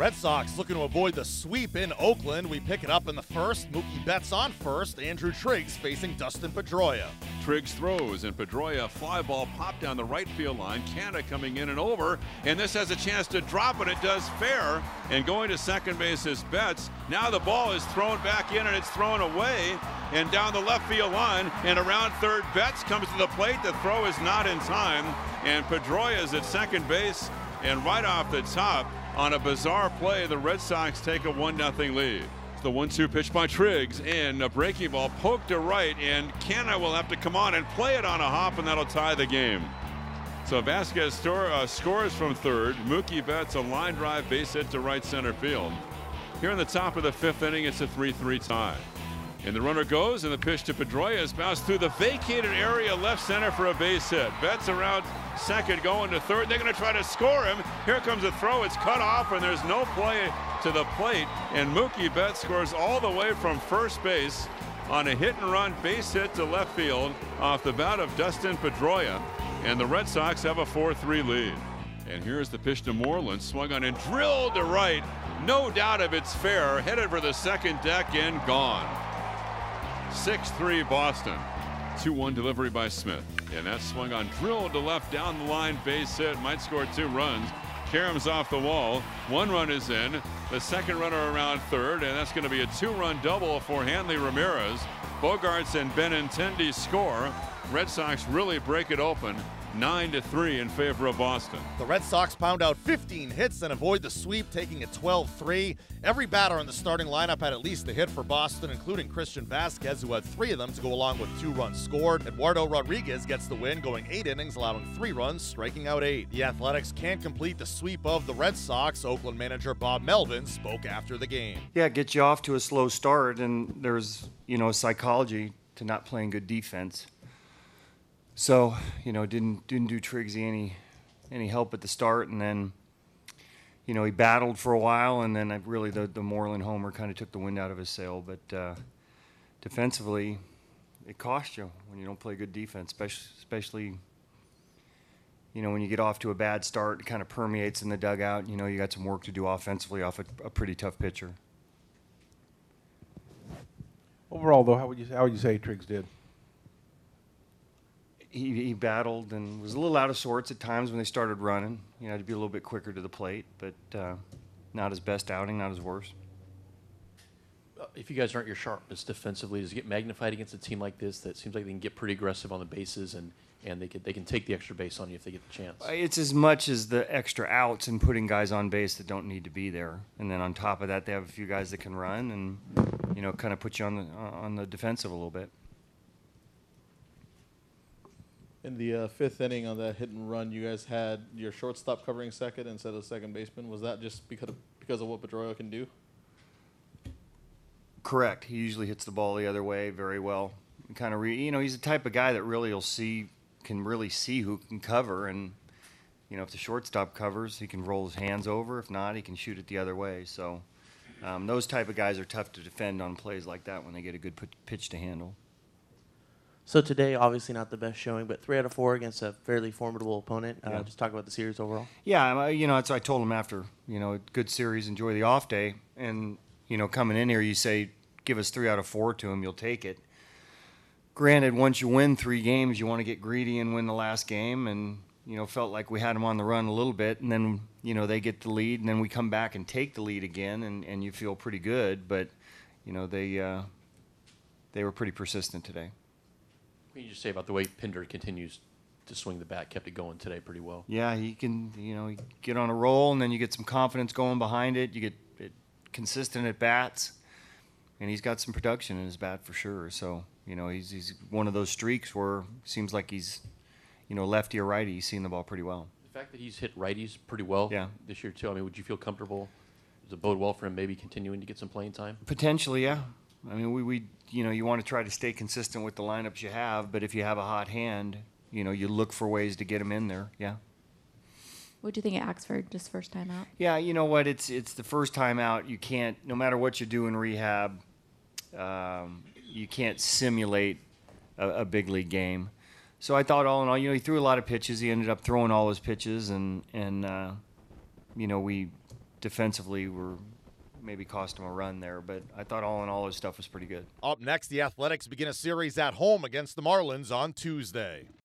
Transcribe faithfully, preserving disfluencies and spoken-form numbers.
Red Sox looking to avoid the sweep in Oakland. We pick it up in the first. Mookie Betts on first. Andrew Triggs facing Dustin Pedroia. Triggs throws, and Pedroia, fly ball popped down the right field line. Canada coming in and over, and this has a chance to drop it. It does fair, and going to second base is Betts. Now the ball is thrown back in, and it's thrown away, and down the left field line, and around third. Betts comes to the plate. The throw is not in time, and Pedroia is at second base, and right off the top, on a bizarre play, the Red Sox take a one nothing lead. The one two pitch by Triggs, and a breaking ball poked to right, and Canada will have to come on and play it on a hop, and that'll tie the game. So Vasquez store, uh, scores from third. Mookie Betts a line drive base hit to right center field. Here in the top of the fifth inning, it's a three three tie. And the runner goes, and the pitch to Pedroia is bounced through the vacated area left center for a base hit. Betts around second, going to third. They're going to try to score him. Here comes a throw. It's cut off, and there's no play to the plate. And Mookie Betts scores all the way from first base on a hit and run base hit to left field off the bat of Dustin Pedroia. And the Red Sox have a four three lead. And here's the pitch to Moreland, swung on and drilled to right. No doubt if it's fair. Headed for the second deck and gone. six three Boston. two one delivery by Smith. And that swung on, drilled to left down the line, base hit. Might score two runs. Karam's off the wall. One run is in. The second runner around third, and that's going to be a two-run double for Hanley Ramirez. Bogarts and Benintendi score. Red Sox really break it open. nine to three in favor of Boston. The Red Sox pound out fifteen hits and avoid the sweep, taking it twelve three. Every batter in the starting lineup had at least a hit for Boston, including Christian Vasquez, who had three of them to go along with two runs scored. Eduardo Rodriguez gets the win, going eight innings, allowing three runs, striking out eight. The Athletics can't complete the sweep of the Red Sox. Oakland manager Bob Melvin spoke after the game. Yeah, it gets you off to a slow start, and there's, you know, psychology to not playing good defense. So, you know, didn't didn't do Triggsy any any help at the start, and then, you know, he battled for a while, and then I really the the Moreland homer kind of took the wind out of his sail. But uh, defensively, it costs you when you don't play good defense, especially, especially, you know, when you get off to a bad start, it kind of permeates in the dugout. You know, you got some work to do offensively off a, a pretty tough pitcher. Overall, though, how would you how would you say Triggs did? He, he battled and was a little out of sorts at times when they started running. You know, to be a little bit quicker to the plate, but uh, not his best outing, not his worst. If you guys aren't your sharpest defensively, does it get magnified against a team like this that seems like they can get pretty aggressive on the bases and, and they can, they can take the extra base on you if they get the chance? It's as much as the extra outs and putting guys on base that don't need to be there. And then on top of that, they have a few guys that can run and, you know, kind of put you on the, on the defensive a little bit. In the uh, fifth inning on that hit and run, you guys had your shortstop covering second instead of second baseman. Was that just because of, because of what Pedroia can do? Correct. He usually hits the ball the other way very well. Kind of, re, you know, he's the type of guy that really will see, can really see who can cover, and you know, if the shortstop covers, he can roll his hands over. If not, he can shoot it the other way. So um, those type of guys are tough to defend on plays like that when they get a good pitch to handle. So today, obviously not the best showing, but three out of four against a fairly formidable opponent. Uh, Yeah. Just talk about the series overall. Yeah, you know, that's what I told him after, you know, good series, enjoy the off day. And, you know, coming in here, you say, give us three out of four to him, you'll take it. Granted, once you win three games, you want to get greedy and win the last game. And, you know, felt like we had him on the run a little bit. And then, you know, they get the lead, and then we come back and take the lead again, and, and you feel pretty good. But, you know, they, uh, they were pretty persistent today. What can you just say about the way Pinder continues to swing the bat, kept it going today pretty well? Yeah, he can, you know, get on a roll, and then you get some confidence going behind it. You get it consistent at bats, and he's got some production in his bat for sure. So, you know, he's he's one of those streaks where it seems like he's, you know, lefty or righty, he's seeing the ball pretty well. The fact that he's hit righties pretty well yeah. this year, too, I mean, would you feel comfortable? Does it bode well for him maybe continuing to get some playing time? Potentially, yeah. I mean, we, we you know, you want to try to stay consistent with the lineups you have, but if you have a hot hand, you know, you look for ways to get him in there, yeah. What do you think of Axford, just first time out? Yeah, you know what, it's it's the first time out. You can't, no matter what you do in rehab, um, you can't simulate a, a big league game. So I thought all in all, you know, he threw a lot of pitches. He ended up throwing all his pitches, and, and uh, you know, we defensively were maybe cost them a run there. But I thought all in all, his stuff was pretty good. Up next, the Athletics begin a series at home against the Marlins on Tuesday.